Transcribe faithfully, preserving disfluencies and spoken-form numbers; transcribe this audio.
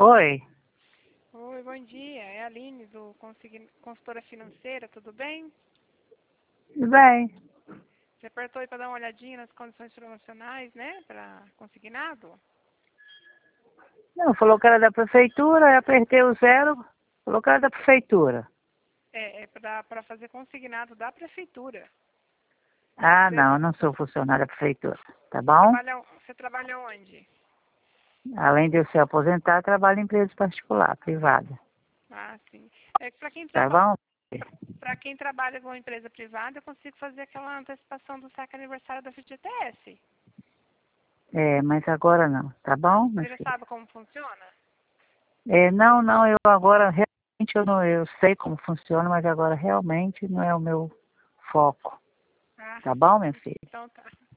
Oi, Oi, bom dia. É a Aline, do Consign- Consultora Financeira, tudo bem? tudo bem? Você apertou aí para dar uma olhadinha nas condições promocionais, né, para consignado? Não, falou que era da prefeitura, aí apertei o zero, falou que era da prefeitura. É, é para fazer consignado da prefeitura. Ah, Você, não, eu tra- não sou funcionária da prefeitura, tá você bom? trabalha, você trabalha onde? Além de eu ser aposentada, trabalho em empresa particular, privada, Ah, sim. É que para quem, tá traba bom? para quem trabalha com empresa privada, eu consigo fazer aquela antecipação do saque aniversário da F G T S. É, mas agora não, tá bom, meu Você já filho? sabe como funciona? É, não, não, eu agora realmente eu não, eu sei como funciona, mas agora realmente não é o meu foco, Ah, tá bom, meu filho? então tá.